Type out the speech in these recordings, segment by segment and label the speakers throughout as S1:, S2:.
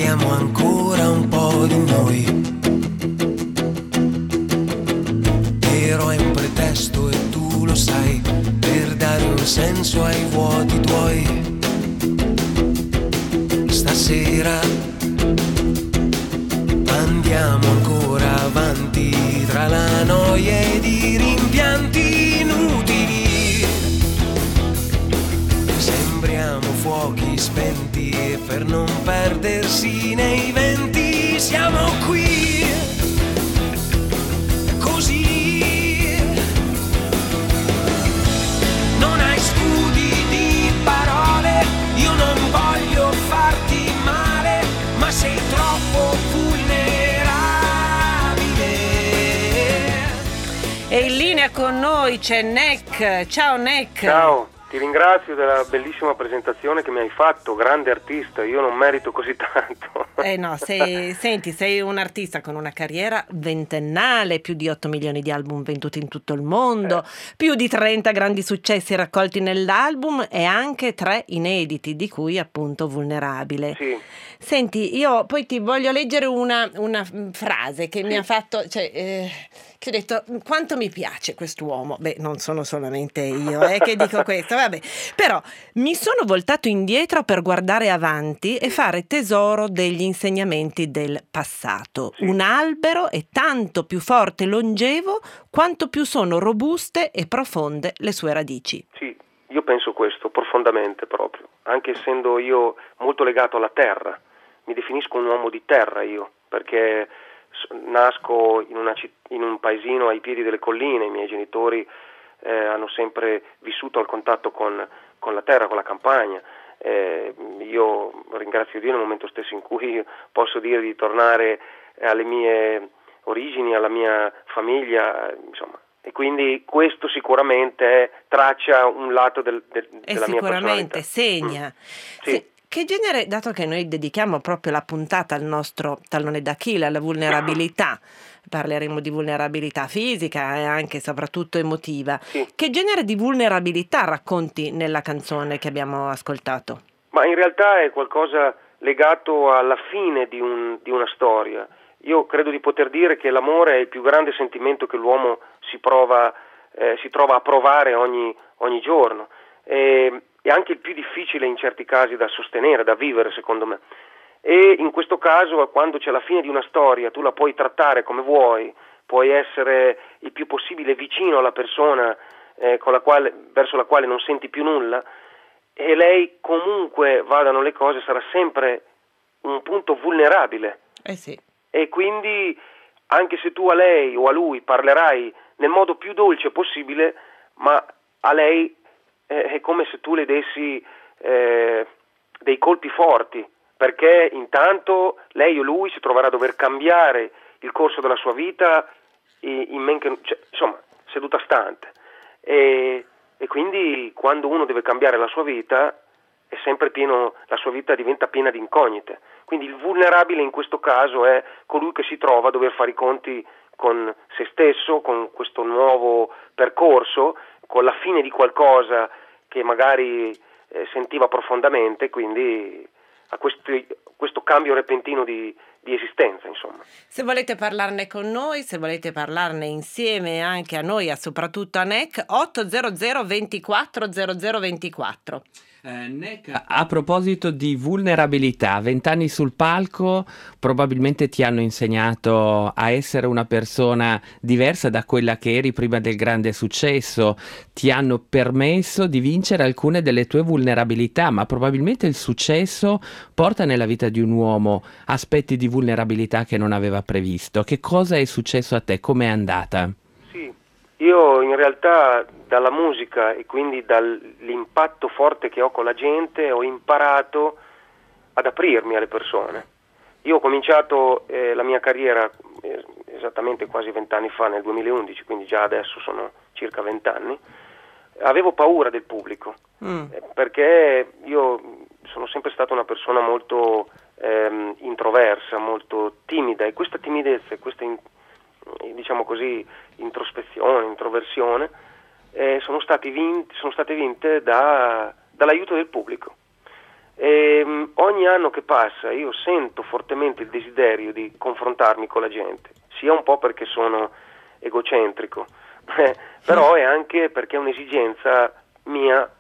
S1: parliamo ancora un po' di noi. Però è un pretesto e tu lo sai, per dare un senso ai vuoti tuoi. Stasera andiamo ancora avanti tra la noia ed i rimpianti inutili. Sembriamo fuochi spenti e per non perdersi nei venti siamo qui, così. Non hai scudi di parole, io non voglio farti male, ma sei troppo vulnerabile.
S2: E in linea con noi c'è Nek. Ciao Nek.
S3: Ciao, ti ringrazio della bellissima presentazione che mi hai fatto, grande artista, io non merito così tanto.
S2: No, sei un artista con una carriera ventennale, più di 8 milioni di album venduti in tutto il mondo, più di 30 grandi successi raccolti nell'album e anche 3 inediti, di cui appunto Vulnerabile.
S3: Sì.
S2: Senti, io poi ti voglio leggere una frase che mi ha fatto, che ho detto, quanto mi piace quest'uomo. Beh, non sono solamente io che dico questo, vabbè. Però mi sono voltato indietro per guardare avanti e fare tesoro degli insegnamenti del passato.
S3: Sì.
S2: Un albero è tanto più forte e longevo quanto più sono robuste e profonde le sue radici.
S3: Sì, io penso questo profondamente proprio, anche essendo io molto legato alla terra, mi definisco un uomo di terra io, perché nasco in un paesino ai piedi delle colline, i miei genitori hanno sempre vissuto al contatto con la terra, con la campagna. Io ringrazio Dio nel momento stesso in cui posso dire di tornare alle mie origini, alla mia famiglia, insomma. E quindi questo sicuramente traccia un lato della mia
S2: sicuramente
S3: personalità.
S2: segna.
S3: Sì.
S2: Che genere, dato che noi dedichiamo proprio la puntata al nostro tallone d'Achille, alla vulnerabilità, parleremo di vulnerabilità fisica e anche e soprattutto emotiva,
S3: Sì.
S2: Che genere di vulnerabilità racconti nella canzone che abbiamo ascoltato?
S3: Ma in realtà è qualcosa legato alla fine di una storia. Io credo di poter dire che l'amore è il più grande sentimento che l'uomo si trova a provare ogni giorno. È anche il più difficile in certi casi da sostenere, da vivere secondo me. E in questo caso, quando c'è la fine di una storia, tu la puoi trattare come vuoi, puoi essere il più possibile vicino alla persona verso la quale non senti più nulla, e lei comunque vadano le cose sarà sempre un punto vulnerabile.
S2: Sì.
S3: E quindi anche se tu a lei o a lui parlerai nel modo più dolce possibile, ma a lei è come se tu le dessi dei colpi forti, perché intanto lei o lui si troverà a dover cambiare il corso della sua vita seduta stante, e quindi quando uno deve cambiare la sua vita è sempre la sua vita diventa piena di incognite. Quindi il vulnerabile in questo caso è colui che si trova a dover fare i conti con se stesso, con questo nuovo percorso, con la fine di qualcosa che magari sentiva profondamente, quindi a questo cambio repentino di esistenza, insomma.
S2: Se volete parlarne con noi, se volete parlarne insieme anche a noi, soprattutto a Nek, 800 24 0024.
S4: Nek, a proposito di vulnerabilità, 20 anni sul palco probabilmente ti hanno insegnato a essere una persona diversa da quella che eri prima del grande successo, ti hanno permesso di vincere alcune delle tue vulnerabilità, ma probabilmente il successo porta nella vita di un uomo aspetti di vulnerabilità che non aveva previsto. Che cosa è successo a te? Com'è andata?
S3: Sì, io in realtà dalla musica e quindi dall'impatto forte che ho con la gente ho imparato ad aprirmi alle persone. Io ho cominciato la mia carriera esattamente quasi 20 anni fa, nel 2011, quindi già adesso sono circa 20 anni. Avevo paura del pubblico, perché io sono sempre stata una persona molto introversa, molto timida, e questa timidezza e questa diciamo così introspezione, introversione sono state vinte dall'aiuto del pubblico. Ogni anno che passa io sento fortemente il desiderio di confrontarmi con la gente, sia un po' perché sono egocentrico, però è anche perché è un'esigenza mia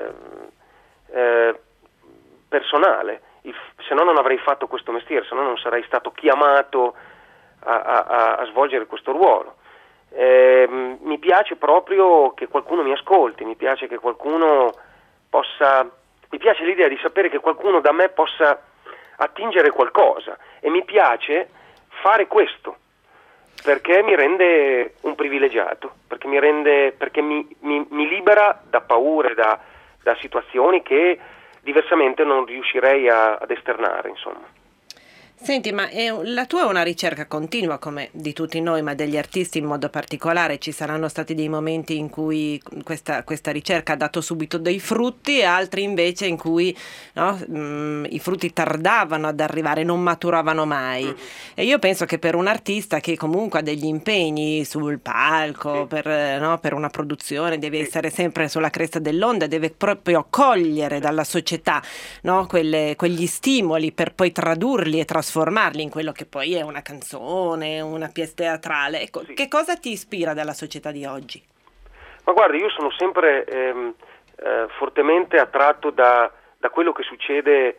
S3: personale. Se no non avrei fatto questo mestiere, se no non sarei stato chiamato a svolgere questo ruolo. Mi piace proprio che qualcuno mi ascolti, mi piace che qualcuno mi piace l'idea di sapere che qualcuno da me possa attingere qualcosa, e mi piace fare questo perché mi rende un privilegiato, perché mi libera da paure, da situazioni che diversamente non riuscirei ad esternare, insomma.
S2: Senti, ma la tua è una ricerca continua, come di tutti noi, ma degli artisti in modo particolare. Ci saranno stati dei momenti in cui questa ricerca ha dato subito dei frutti, e altri invece in cui, no, i frutti tardavano ad arrivare, non maturavano mai. E io penso che per un artista che comunque ha degli impegni sul palco, per una produzione, deve essere sempre sulla cresta dell'onda, deve proprio cogliere dalla società, no, quegli stimoli per poi tradurli e trasformarli in quello che poi è una canzone, una pièce teatrale. Ecco, che cosa ti ispira dalla società di oggi?
S3: Ma guarda, io sono sempre fortemente attratto da quello che succede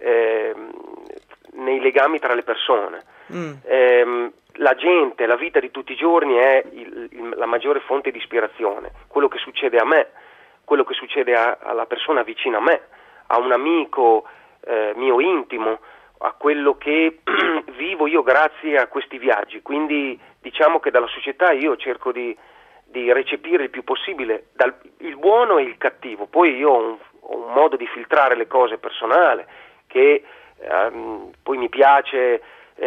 S3: nei legami tra le persone. La gente, la vita di tutti i giorni è la maggiore fonte di ispirazione. Quello che succede a me, quello che succede alla persona vicina a me, a un amico mio intimo, a quello che vivo io grazie a questi viaggi. Quindi diciamo che dalla società io cerco di recepire il più possibile il buono e il cattivo. Poi io ho un modo di filtrare le cose personale, che poi mi piace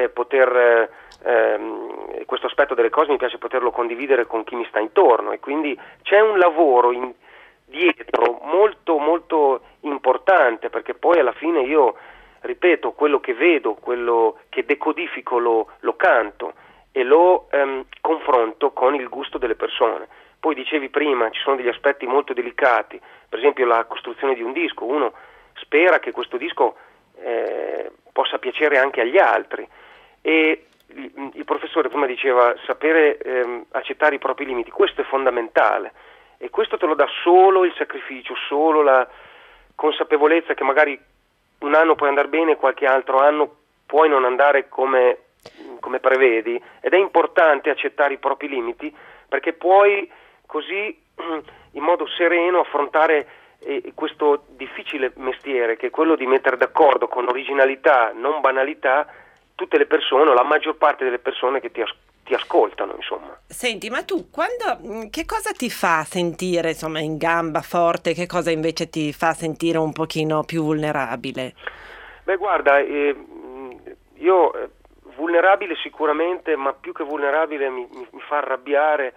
S3: questo aspetto delle cose mi piace poterlo condividere con chi mi sta intorno, e quindi c'è un lavoro dietro molto molto importante, perché poi alla fine io, ripeto, quello che vedo, quello che decodifico lo canto e lo confronto con il gusto delle persone. Poi dicevi prima, ci sono degli aspetti molto delicati, per esempio la costruzione di un disco. Uno spera che questo disco possa piacere anche agli altri, e il professore prima diceva sapere accettare i propri limiti. Questo è fondamentale, e questo te lo dà solo il sacrificio, solo la consapevolezza che magari un anno puoi andare bene, qualche altro anno puoi non andare come prevedi, ed è importante accettare i propri limiti, perché puoi così in modo sereno affrontare questo difficile mestiere, che è quello di mettere d'accordo con originalità, non banalità, tutte le persone, o la maggior parte delle persone che ti ascoltano, insomma.
S2: Senti, ma tu che cosa ti fa sentire, insomma, in gamba, forte? Che cosa invece ti fa sentire un pochino più vulnerabile?
S3: Beh, guarda, io vulnerabile sicuramente, ma più che vulnerabile mi fa arrabbiare,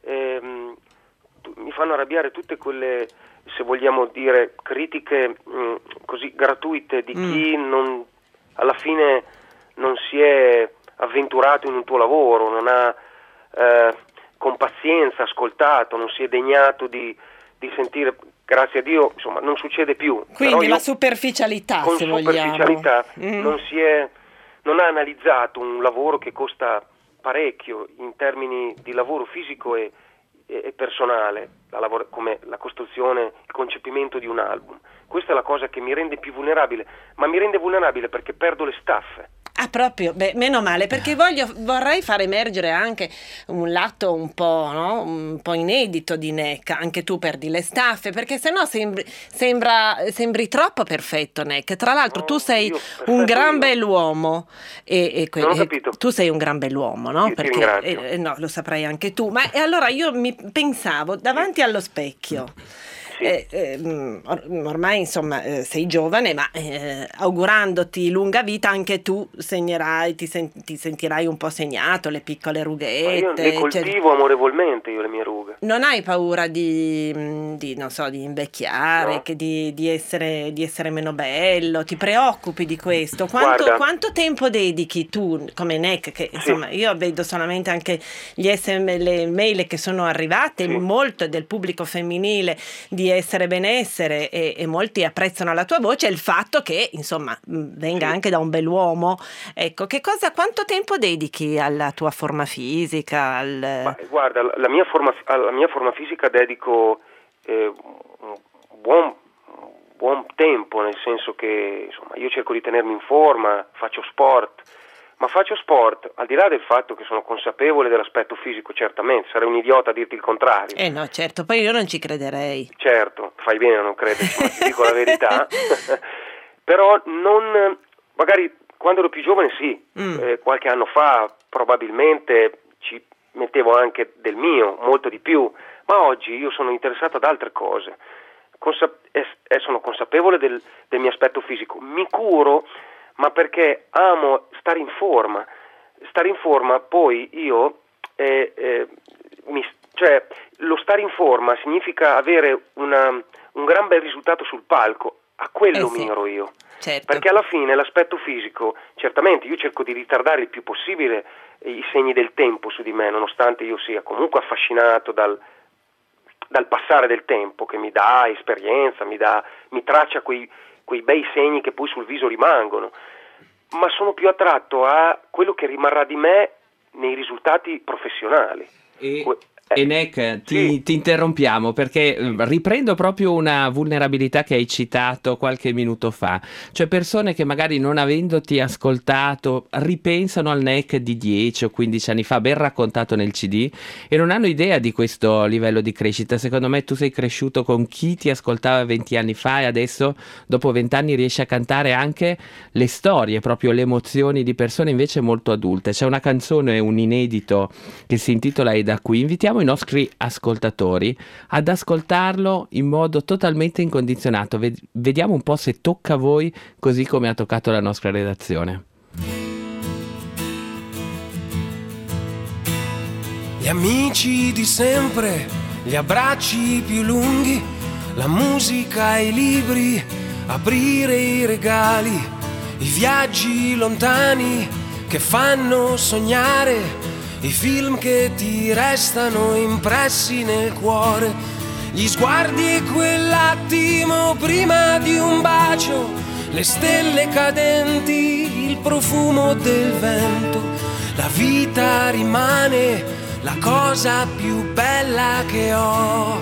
S3: mi fanno arrabbiare tutte quelle, se vogliamo dire, critiche così gratuite di chi alla fine non si è avventurato in un tuo lavoro, non ha con pazienza ascoltato, non si è degnato di sentire. Grazie a Dio, insomma, non succede più.
S2: Quindi la superficialità, se vogliamo.
S3: Non ha analizzato un lavoro che costa parecchio in termini di lavoro fisico e personale, come la costruzione, il concepimento di un album. Questa è la cosa che mi rende più vulnerabile, ma mi rende vulnerabile perché perdo le staffe.
S2: Ah, proprio? Beh, meno male, perché vorrei far emergere anche un lato un po' inedito di Nek. Anche tu perdi le staffe, perché sennò sembri troppo perfetto, Nek. Tra l'altro tu sei un gran bell'uomo,
S3: Non ho capito.
S2: Tu sei un gran bell'uomo, no?
S3: Ti ringrazio.
S2: No, lo saprai anche tu. Ma allora io mi pensavo davanti allo specchio. Ormai insomma sei giovane, ma augurandoti lunga vita anche tu ti sentirai un po' segnato, le piccole rughette.
S3: Ma io le coltivo amorevolmente, io le mie rughe.
S2: Non hai paura di non so, di invecchiare,
S3: No.
S2: che di essere meno bello? Ti preoccupi di questo? Quanto tempo dedichi tu come Nek, che insomma io vedo solamente anche le mail che sono arrivate, molto del pubblico femminile di di essere benessere e molti apprezzano la tua voce, è il fatto che insomma venga anche da un bell'uomo. Ecco, quanto tempo dedichi alla tua forma fisica?
S3: Ma, guarda, alla mia forma fisica dedico un buon tempo, nel senso che insomma io cerco di tenermi in forma, faccio sport, ma faccio sport al di là del fatto che sono consapevole dell'aspetto fisico, certamente, sarei un idiota a dirti il contrario.
S2: No, certo, poi io non ci crederei.
S3: Certo, fai bene a non crederci, ma ti dico la verità. Però non, magari quando ero più giovane sì, qualche anno fa probabilmente ci mettevo anche del mio, molto di più, ma oggi io sono interessato ad altre cose. Sono consapevole del mio aspetto fisico, mi curo, ma perché amo stare in forma. Poi io cioè lo stare in forma significa avere un gran bel risultato sul palco, a quello miro io.
S2: Certo.
S3: Perché alla fine l'aspetto fisico, certamente io cerco di ritardare il più possibile i segni del tempo su di me, nonostante io sia comunque affascinato dal passare del tempo, che mi dà esperienza, mi traccia quei bei segni che poi sul viso rimangono, ma sono più attratto a quello che rimarrà di me nei risultati professionali.
S4: E Nek, ti interrompiamo perché riprendo proprio una vulnerabilità che hai citato qualche minuto fa, cioè persone che magari non avendoti ascoltato ripensano al Nek di 10 o 15 anni fa, ben raccontato nel CD, e non hanno idea di questo livello di crescita. Secondo me tu sei cresciuto con chi ti ascoltava 20 anni fa e adesso dopo 20 anni riesci a cantare anche le storie, proprio le emozioni di persone invece molto adulte. C'è una canzone, un inedito che si intitola "E da qui", invitiamo i nostri ascoltatori ad ascoltarlo in modo totalmente incondizionato. Vediamo un po' se tocca a voi così come ha toccato la nostra redazione.
S1: Gli amici di sempre, gli abbracci più lunghi, la musica e i libri, aprire i regali, i viaggi lontani che fanno sognare, i film che ti restano impressi nel cuore, gli sguardi e quell'attimo prima di un bacio, le stelle cadenti, il profumo del vento. La vita rimane la cosa più bella che ho.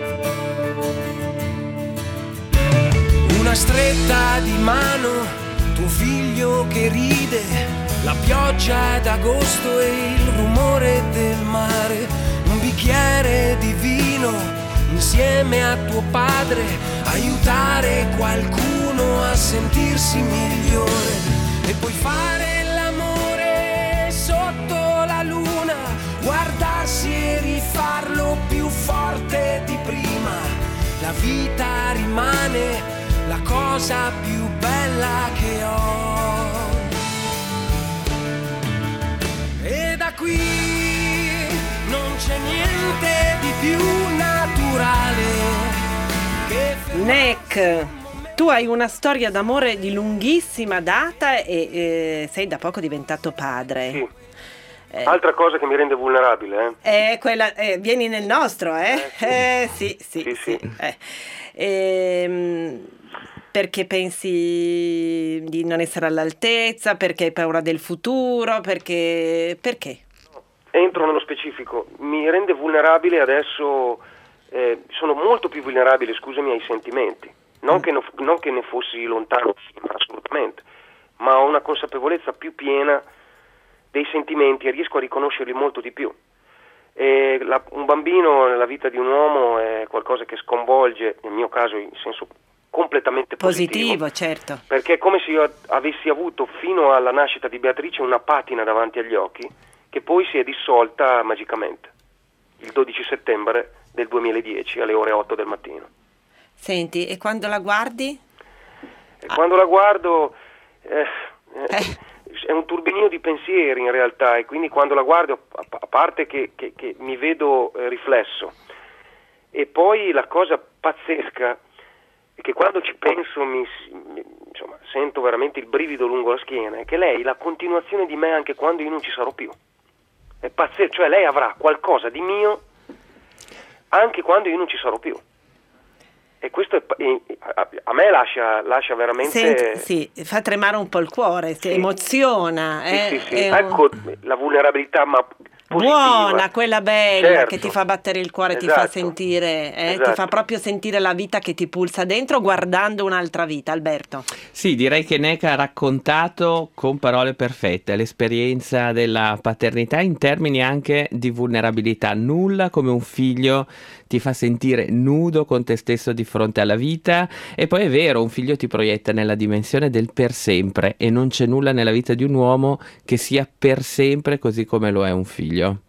S1: Una stretta di mano, tuo figlio che ride, la pioggia d'agosto e il rumore del mare, un bicchiere di vino insieme a tuo padre, aiutare qualcuno a sentirsi migliore e poi fare l'amore sotto la luna, guardarsi e rifarlo più forte di prima. La vita rimane la cosa più bella che ho. E da qui non c'è niente di più naturale che
S2: Nek, tu hai una storia d'amore di lunghissima data e sei da poco diventato padre.
S3: Sì. Altra cosa che mi rende vulnerabile,
S2: quella, vieni nel nostro, sì. Perché pensi di non essere all'altezza? Perché hai paura del futuro? Perché?
S3: Entro nello specifico. Mi rende vulnerabile adesso, sono molto più vulnerabile, scusami, ai sentimenti. Non che ne fossi lontano, assolutamente, ma ho una consapevolezza più piena dei sentimenti e riesco a riconoscerli molto di più. Un bambino nella vita di un uomo è qualcosa che sconvolge, nel mio caso in senso completamente positivo,
S2: certo,
S3: perché è come se io avessi avuto fino alla nascita di Beatrice una patina davanti agli occhi che poi si è dissolta magicamente il 12 settembre del 2010 alle ore 8 del mattino.
S2: Senti, e quando la guardi?
S3: Quando la guardo è un turbinio di pensieri in realtà, e quindi quando la guardo, a parte che mi vedo riflesso, e poi la cosa pazzesca è che quando ci penso insomma, sento veramente il brivido lungo la schiena, è che lei è la continuazione di me anche quando io non ci sarò più. È pazzesco, cioè lei avrà qualcosa di mio anche quando io non ci sarò più. E questo a me lascia veramente...
S2: Sì, fa tremare un po' il cuore, si
S3: Sì.
S2: emoziona.
S3: Sì. Ecco la vulnerabilità, ma positiva.
S2: Buona, quella bella,
S3: Certo.
S2: che ti fa battere il cuore, ti
S3: Esatto.
S2: fa sentire, ti
S3: Esatto.
S2: fa proprio sentire la vita che ti pulsa dentro guardando un'altra vita, Alberto.
S4: Sì, direi che Neca ha raccontato con parole perfette l'esperienza della paternità in termini anche di vulnerabilità. Nulla come un figlio ti fa sentire nudo con te stesso di fronte alla vita, e poi è vero, un figlio ti proietta nella dimensione del per sempre, e non c'è nulla nella vita di un uomo che sia per sempre così come lo è un figlio.